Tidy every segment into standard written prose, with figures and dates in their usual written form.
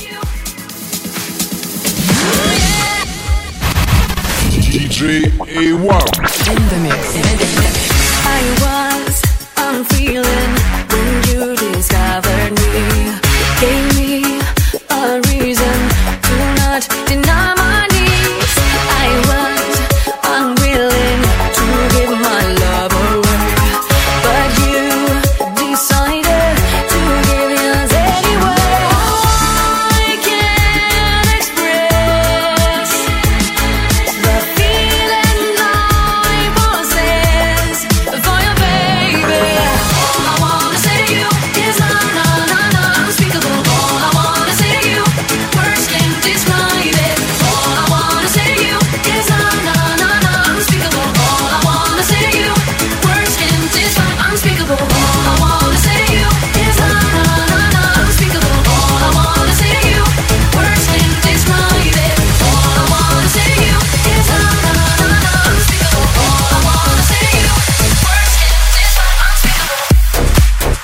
DJ A1 in the mix. I was unfeeling when you discovered me. Gave me a reason to not deny my needs. I was unwilling to give my love away, but you decided to give yours anyway. I can't express the feeling I possess for you, baby. All I wanna say to you is na na na na, unspeakable. All I wanna say to you, words can't describe it. All I wanna say to you is na na na na, unspeakable. All I wanna say to you, words can't describe, unspeakable. All I wanna say to you is na na na na, unspeakable. All I wanna say to you, words can't describe it. All I wanna say to you is na na na na, unspeakable. All I wanna say to you, words can't describe, unspeakable.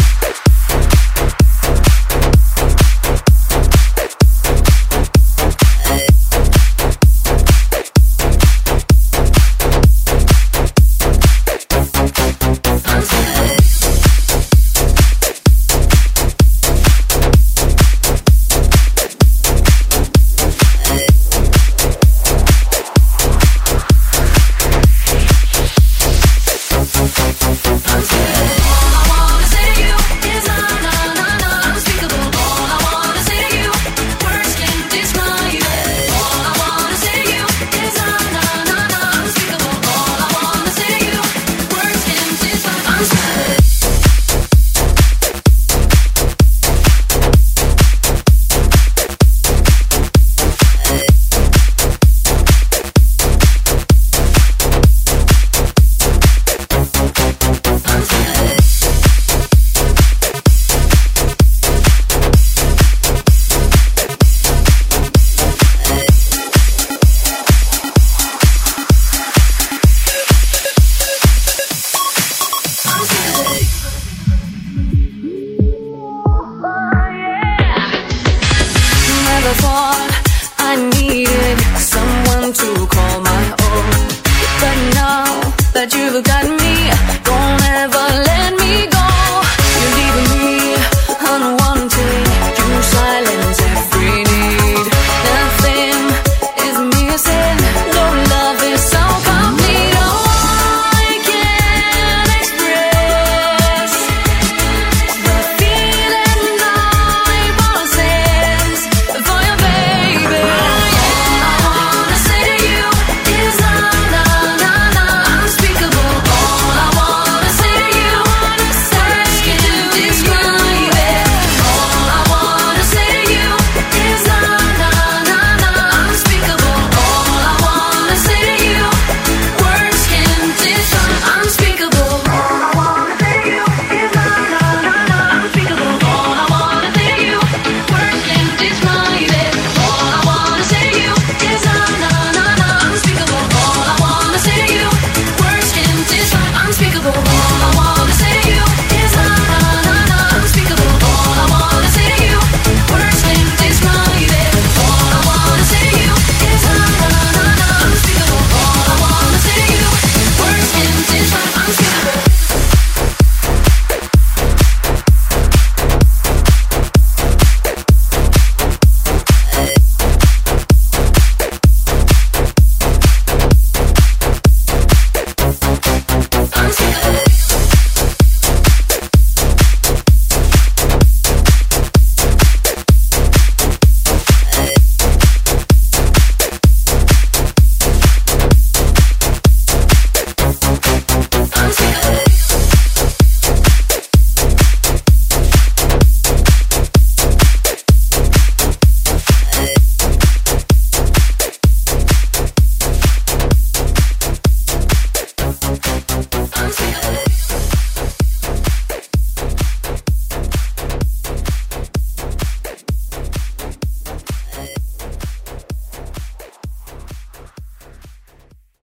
Never thought I needed someone to call my own, but now that you've got me,